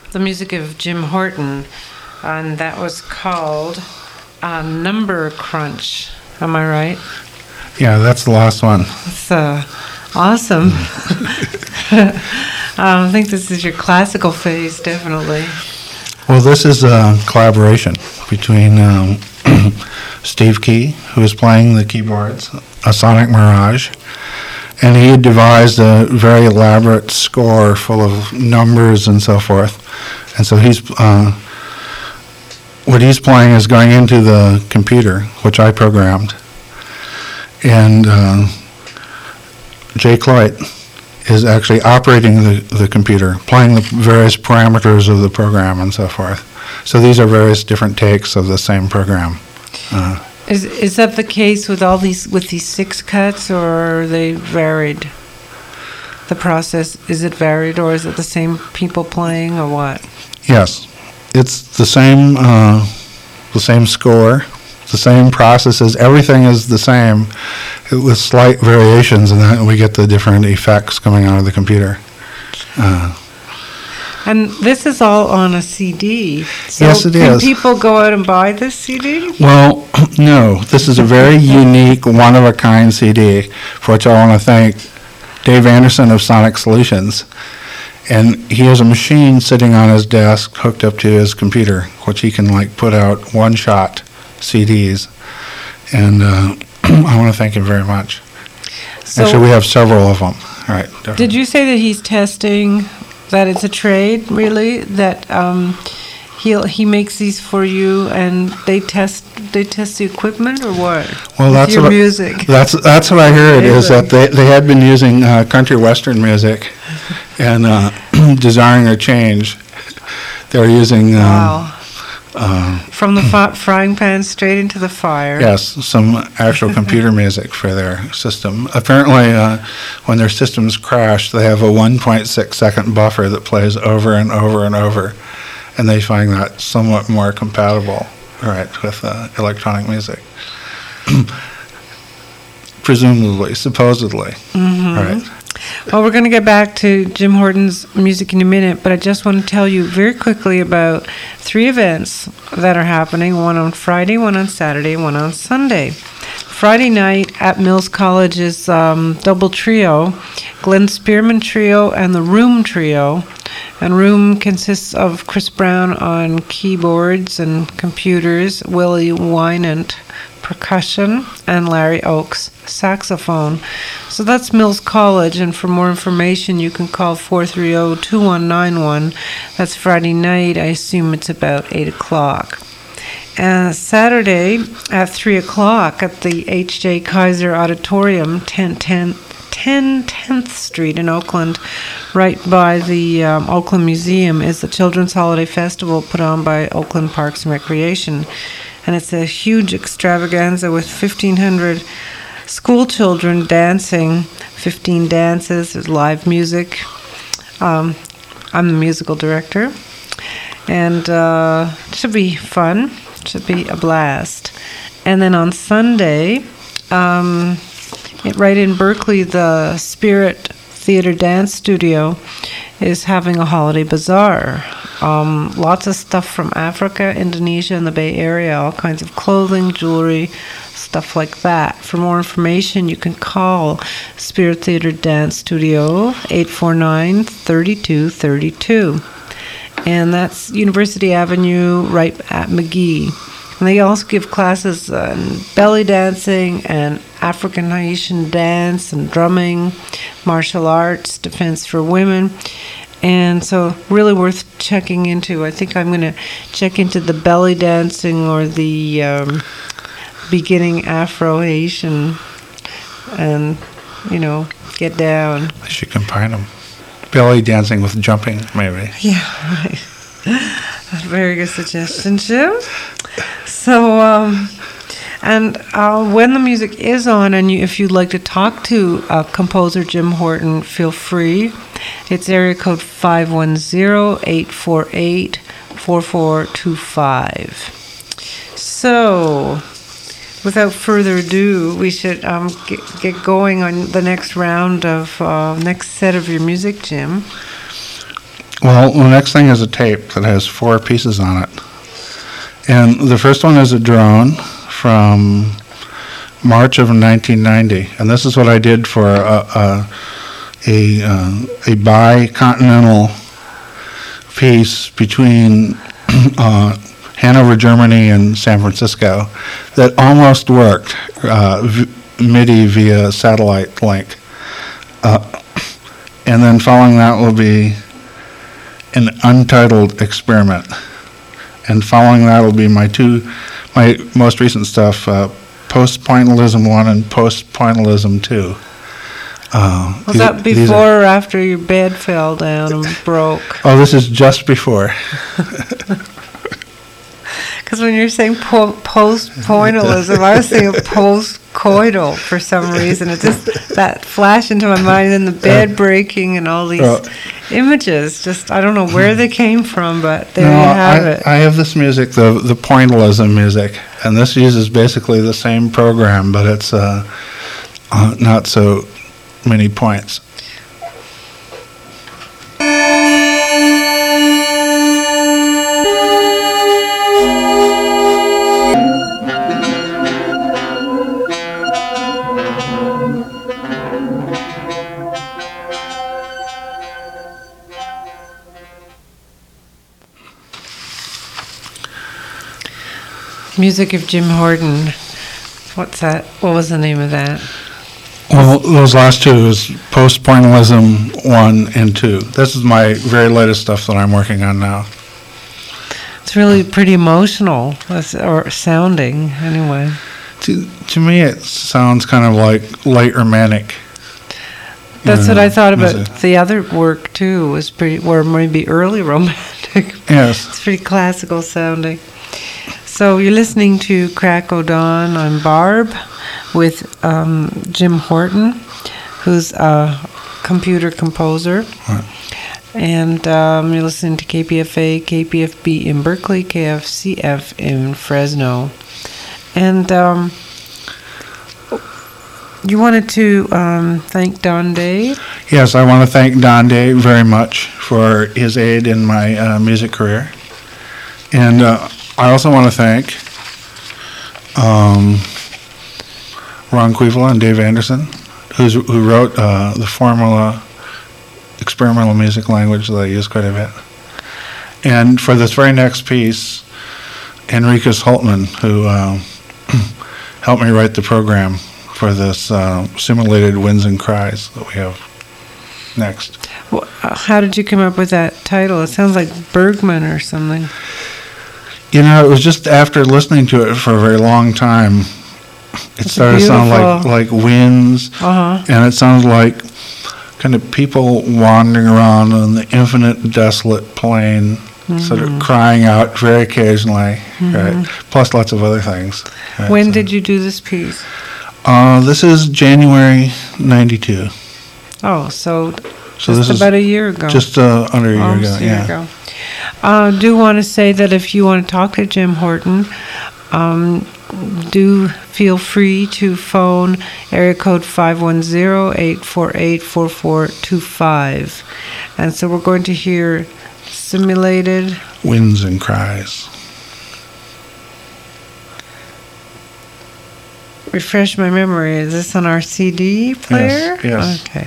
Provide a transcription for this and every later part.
the music of Jim Horton, and that was called Number Crunch. Am I right? Yeah, that's the last one. It's awesome. I think this is your classical phase, definitely. Well, this is a collaboration between Steve Key, who is playing the keyboards, a Sonic Mirage, and he had devised a very elaborate score full of numbers and so forth. And so what he's playing is going into the computer, which I programmed. And Jay Cloyt is actually operating the computer, playing the various parameters of the program and so forth. So these are various different takes of the same program. Is that the case with these 6 cuts, or are they varied? The process, is it varied, or is it the same people playing, or what? Yes, it's the same score, the same processes. Everything is the same, with slight variations, and then we get the different effects coming out of the computer. And this is all on a CD. So yes, it can is. people go out and buy this CD? Well, no. This is a very unique, one-of-a-kind CD, for which I want to thank Dave Anderson of Sonic Solutions. And he has a machine sitting on his desk hooked up to his computer, which he can put out one-shot CDs. And I want to thank him very much. So actually, we have several of them. All right. Definitely. Did you say that he's testing, that it's a trade, really? That he makes these for you, and they test the equipment, or what? Well, that's your what music. That's what I heard, is that they had been using country western music, and desiring a change, they were using wow. From the frying pan straight into the fire. Yes, some actual computer music for their system. Apparently, when their systems crash, they have a 1.6 second buffer that plays over and over and over, and they find that somewhat more compatible, right, with electronic music. Presumably, supposedly, right. Well, we're going to get back to Jim Horton's music in a minute, but I just want to tell you very quickly about 3 events that are happening, one on Friday, one on Saturday, one on Sunday. Friday night at Mills College is double trio, Glenn Spearman Trio and the Room Trio. And Room consists of Chris Brown on keyboards and computers, Willie Wynant percussion, and Larry Oakes saxophone. So that's Mills College, and for more information you can call 430-2191. That's Friday night. I assume it's about 8 o'clock. Saturday at 3 o'clock at the H.J. Kaiser Auditorium, 10th Street in Oakland, right by the Oakland Museum, is the Children's Holiday Festival put on by Oakland Parks and Recreation. And it's a huge extravaganza with 1,500 school children dancing, 15 dances, there's live music. I'm the musical director. And it should be fun. It should be a blast. And then on Sunday, right in Berkeley, the Spirit Theater Dance Studio is having a holiday bazaar. Lots of stuff from Africa, Indonesia, and the Bay Area, all kinds of clothing, jewelry, stuff like that. For more information, you can call Spirit Theater Dance Studio, 849-3232. And that's University Avenue right at McGee. And they also give classes on belly dancing and African Haitian dance and drumming, martial arts, defense for women. And so really worth checking into. I think I'm going to check into the belly dancing or the beginning Afro-Haitian and, get down. I should combine them. Belly dancing with jumping, maybe. Yeah, right. Very good suggestion, Jim. So, when the music is on, and if you'd like to talk to composer Jim Horton, feel free. It's area code 510-848-4425. So, without further ado, we should get going on the next round of next set of your music, Jim. Well, the next thing is a tape that has 4 pieces on it. And the first one is a drone from March of 1990. And this is what I did for a bi-continental piece between Hanover, Germany and San Francisco that almost worked, MIDI via satellite link. And then following that will be an untitled experiment. And following that will be my most recent stuff, Post-Pointillism 1 and Post-Pointillism 2. Was that before or after your bed fell down and broke? Oh, this is just before. Because when you're saying post-pointillism, I was thinking post-coital for some reason. It just, that flashed into my mind, and the bed breaking and all these images. Just, I don't know where they came from, but there you have it. I have this music, the pointillism music, and this uses basically the same program, but it's not so many points. Music of Jim Horton. What's that? What was the name of that? Well, those last two is Post-Pointillism 1 and 2. This is my very latest stuff that I'm working on now. It's really pretty emotional, or sounding, anyway. To me, it sounds kind of like light romantic. That's what I thought about the other work, too, was pretty, or maybe early romantic. Yes. It's pretty classical sounding. So you're listening to Crack o' Dawn. I'm Barb with Jim Horton, who's a computer composer. Right. And you're listening to KPFA, KPFB in Berkeley, KFCF in Fresno. And you wanted to thank Don Day? Yes, I want to thank Don Day very much for his aid in my music career. And I also want to thank Ron Queevil and Dave Anderson, who wrote the formula experimental music language that I use quite a bit. And for this very next piece, Enriquez Holtman, who helped me write the program for this simulated winds and cries that we have next. Well, how did you come up with that title? It sounds like Bergman or something. You know, it was just after listening to it for a very long time, it started to sound like winds, and it sounds like kind of people wandering around on the infinite desolate plain, sort of crying out very occasionally, right? Plus lots of other things. Right? When did you do this piece? This is January 92. Oh, so this just about a year ago. Just under a year ago, a year ago. Do want to say that if you want to talk to Jim Horton, do feel free to phone area code 510-848-4425. And so we're going to hear Simulated Winds and Cries. Refresh my memory. Is this on our CD player? Yes. Okay.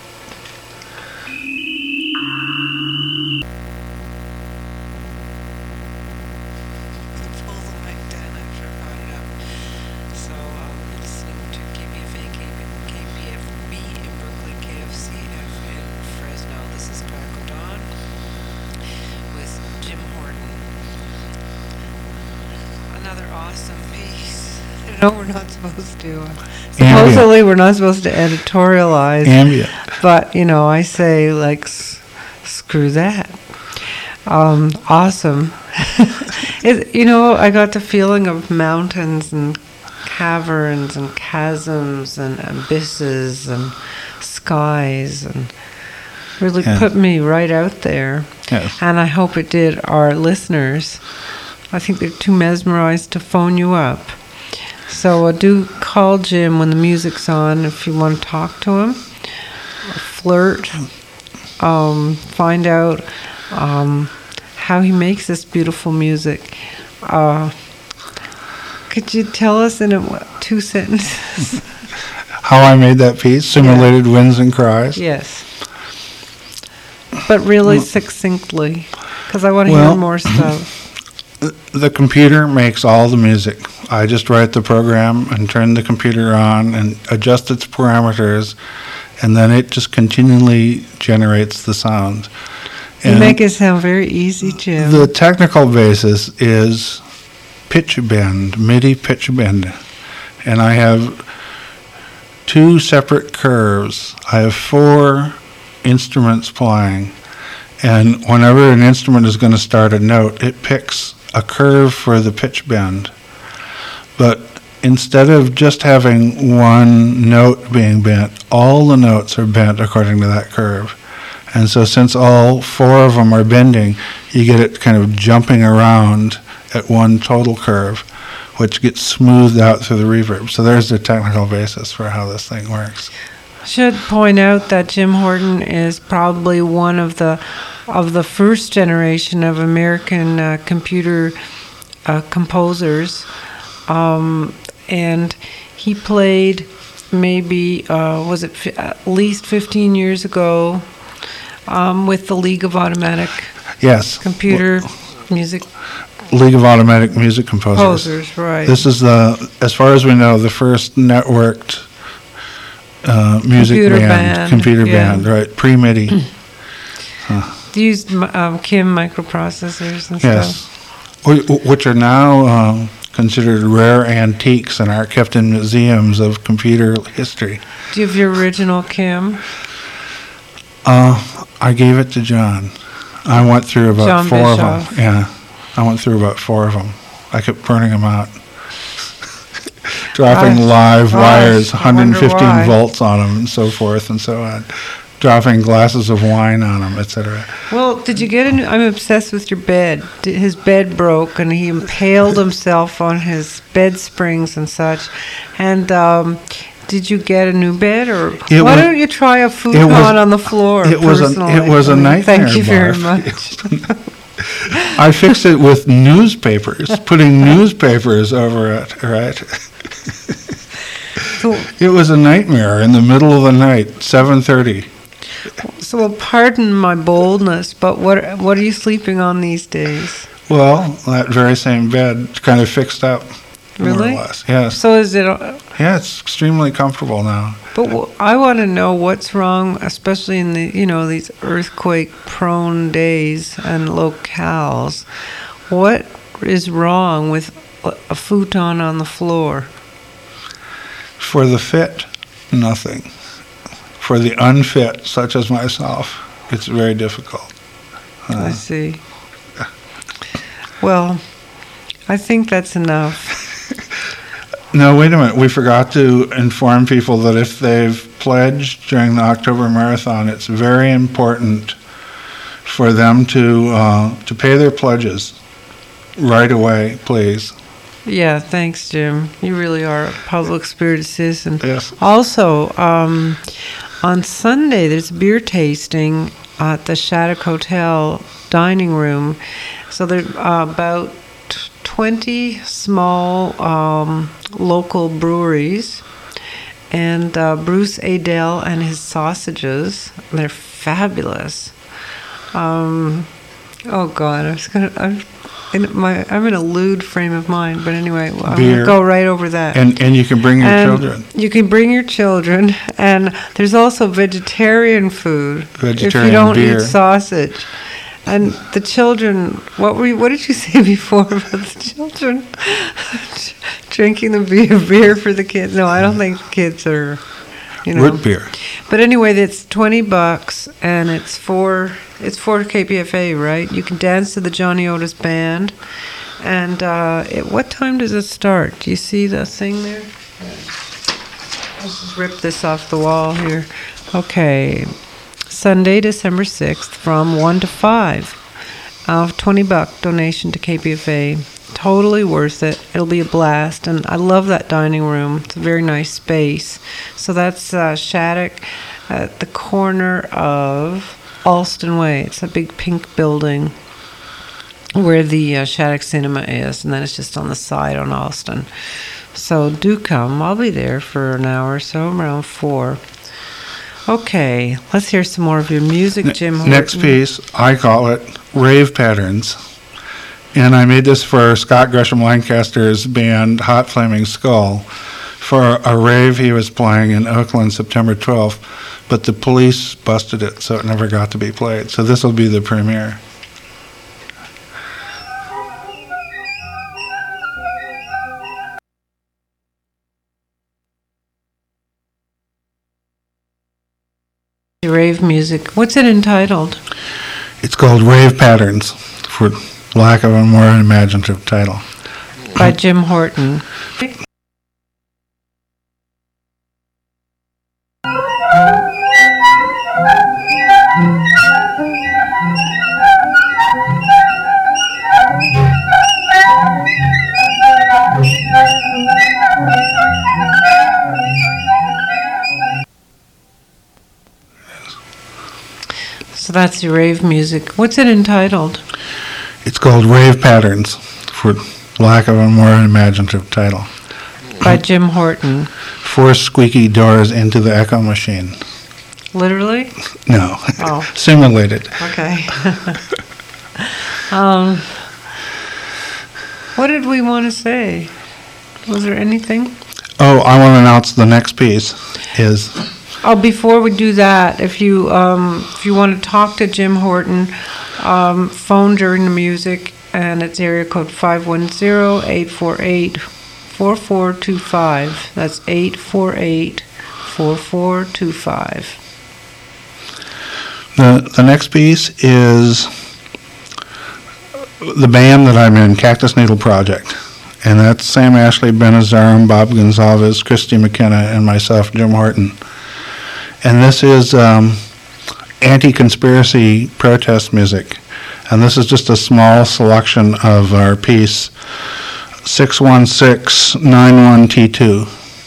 No, we're not supposed to. Supposedly, we're not supposed to editorialize. Ambient. But, you know, I say, like, screw that. Awesome. You know, I got the feeling of mountains and caverns and chasms and abysses and skies, and really put me right out there. Yes. And I hope it did our listeners. I think they're too mesmerized to phone you up. So do call Jim when the music's on if you want to talk to him, or flirt, find out how he makes this beautiful music. Could you tell us in 2 sentences? How I made that piece, Simulated Winds and Cries. Yes. But really succinctly, because I want to hear more stuff. The computer makes all the music. I just write the program and turn the computer on and adjust its parameters, and then it just continually generates the sounds. You make it sound very easy, Jim. The technical basis is pitch bend, MIDI pitch bend. And I have 2 separate curves. I have 4 instruments playing. And whenever an instrument is going to start a note, it picks a curve for the pitch bend. But instead of just having one note being bent, all the notes are bent according to that curve. And so since all 4 of them are bending, you get it kind of jumping around at one total curve, which gets smoothed out through the reverb. So there's the technical basis for how this thing works. I should point out that Jim Horton is probably one of the first generation of American computer composers, and he played maybe at least 15 years ago with the League of Automatic Computer Music League of Automatic Music Composers. Right. This is as far as we know, the first networked music computer band, right? Pre-MIDI. They used Kim microprocessors and stuff. Yes, which are now considered rare antiques and are kept in museums of computer history. Do you have your original Kim? I gave it to John. I went through about John 4 Bischoff. of them. Yeah, I went through about 4 of them. I kept burning them out. Dropping live wires, 115 volts on them and so forth and so on. Dropping glasses of wine on them, etc. Well, did you get I'm obsessed with your bed. His bed broke and he impaled himself on his bed springs and such. And did you get a new bed, or why don't you try a futon on the floor? It was a nightmare. Thank you very much. I fixed it with newspapers, putting newspapers over it, right? So, it was a nightmare in the middle of the night, 7:30. So, pardon my boldness, but what are you sleeping on these days? Well, that very same bed, kind of fixed up. Really? More or less. Yes. So is it? Yeah, it's extremely comfortable now. But I want to know what's wrong, especially in these earthquake-prone days and locales. What is wrong with a futon on the floor? For the fit, nothing. For the unfit, such as myself, it's very difficult. I see. Well, I think that's enough. No, wait a minute. We forgot to inform people that if they've pledged during the October Marathon, it's very important for them to pay their pledges right away, please. Yeah, thanks, Jim. You really are a public-spirited citizen. Yes. Also, on Sunday, there's beer tasting at the Shattuck Hotel dining room. So there are about 20 small local breweries, and Bruce Adele and his sausages, they're fabulous. Oh God, I'm in a lewd frame of mind, but anyway, I'm going to go right over that. And you can bring your children. You can bring your children, and there's also vegetarian food if you don't eat sausage. And the children, what did you say before about the children drinking the beer for the kids? No, I don't think kids are, root beer. But anyway, it's $20, and it's for KPFA, right? You can dance to the Johnny Otis band. And what time does it start? Do you see the thing there? Let's just rip this off the wall here. Okay. Sunday, December 6th, from 1 to 5. $20 donation to KPFA. Totally worth it. It'll be a blast. And I love that dining room. It's a very nice space. So that's Shattuck at the corner of Alston Way. It's a big pink building where the Shattuck Cinema is, and then it's just on the side on Alston. So do come. I'll be there for an hour or so, around 4. Okay, let's hear some more of your music, Jim Horton. Next piece, I call it Rave Patterns. And I made this for Scott Gresham Lancaster's band Hot Flaming Skull for a rave he was playing in Oakland September 12th, but the police busted it, so it never got to be played. So this will be the premiere. Rave music. What's it entitled? It's called Rave Patterns, for lack of a more imaginative title. By Jim Horton. So that's your rave music. What's it entitled? It's called Rave Patterns, for lack of a more imaginative title. By Jim Horton. 4 squeaky doors into the Echo Machine. Literally? No. Oh. Simulated. Okay. What did we want to say? Was there anything? Oh, I want to announce the next piece is... Oh, before we do that, if you want to talk to Jim Horton, phone during the music, and it's area code 510-848-4425. That's 848-4425. The next piece is the band that I'm in, Cactus Needle Project. And that's Sam Ashley, Ben Azarum, Bob Gonzalez, Christy McKenna, and myself, Jim Horton. And this is anti-conspiracy protest music. And this is just a small selection of our piece, 61691T2.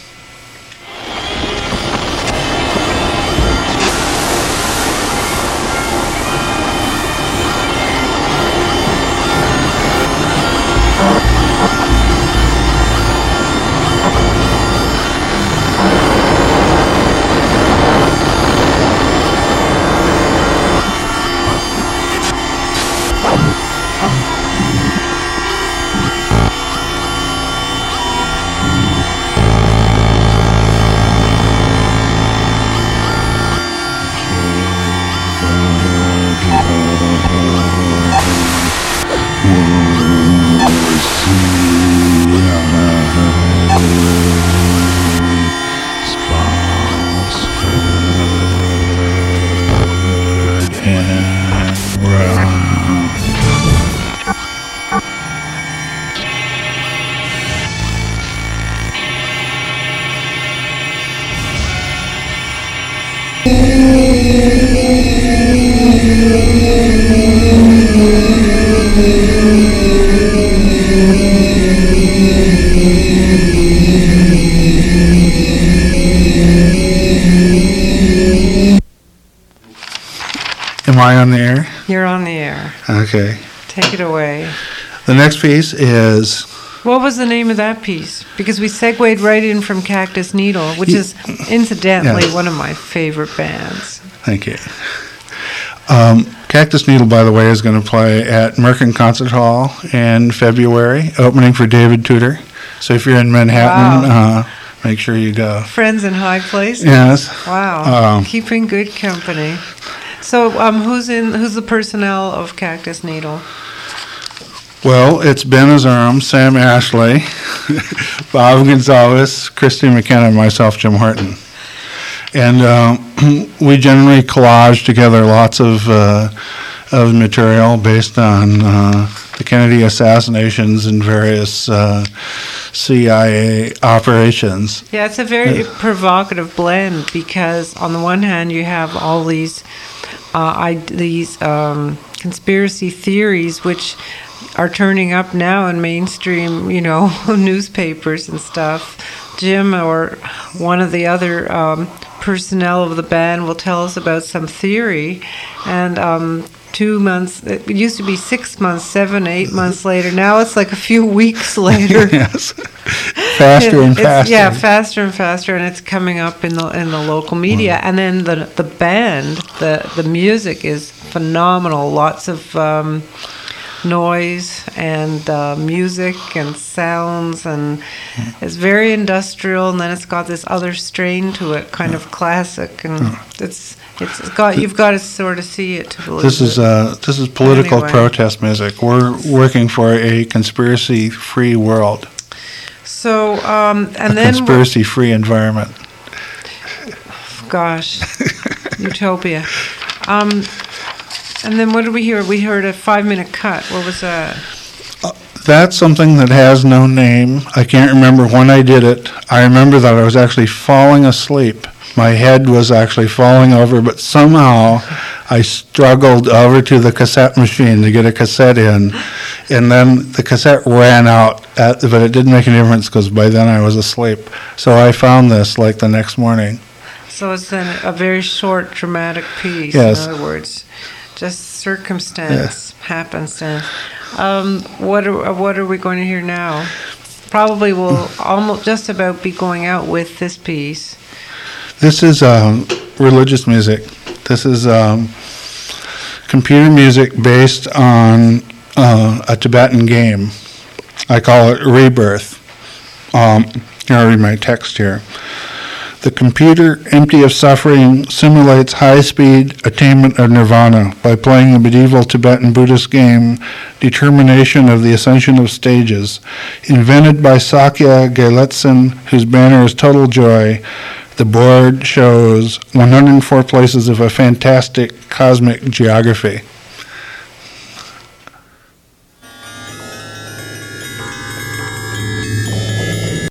Am I on the air? You're on the air. Okay. Take it away. The next piece is... What was the name of that piece? Because we segued right in from Cactus Needle, which is incidentally Yes. one of my favorite bands. Thank you. Cactus Needle, by the way, is going to play at Merkin Concert Hall in February, opening for David Tudor. So if you're in Manhattan, make sure you go. Friends in high places? Yes. Wow. Keeping good company. So who's the personnel of Cactus Needle? Well, it's Ben Azarum, Sam Ashley, Bob Gonzalez, Christy McKenna, and myself, Jim Horton. And we generally collage together lots of material based on the Kennedy assassinations and various CIA operations. Yeah, it's a very provocative blend because on the one hand you have all these conspiracy theories which are turning up now in mainstream, newspapers and stuff. Jim or one of the other personnel of the band will tell us about some theory, and 2 months, it used to be 6 months, 7, 8 months later. Now it's like a few weeks later. Yes. Faster and faster. Yeah, faster and faster, and it's coming up in the local media. And then the band, the music is phenomenal. Lots of noise and music and sounds, and it's very industrial. And then it's got this other strain to it, kind of classic, and you've got to sort of see it to believe this is political Anyway. protest music. We're working for a conspiracy-free world, So, and a then conspiracy-free environment. gosh, utopia. And then what did we hear? We heard a 5-minute cut. What was that? That's something that has no name. I can't remember when I did it. I remember that I was actually falling asleep. My head was actually falling over, but somehow I struggled over to the cassette machine to get a cassette in, and then the cassette ran out, but it didn't make any difference because by then I was asleep. So I found this like the next morning. So it's then a very short, dramatic piece. Yes. In other words, just circumstance, happenstance. What are we going to hear now? Probably we'll almost just about be going out with this piece. This is religious music. This is computer music based on a Tibetan game. I call it Rebirth. Here, I'll read my text here. The computer, empty of suffering, simulates high-speed attainment of nirvana by playing the medieval Tibetan Buddhist game Determination of the Ascension of Stages. Invented by Sakya Galetsen, whose banner is Total Joy, the board shows 104 places of a fantastic cosmic geography.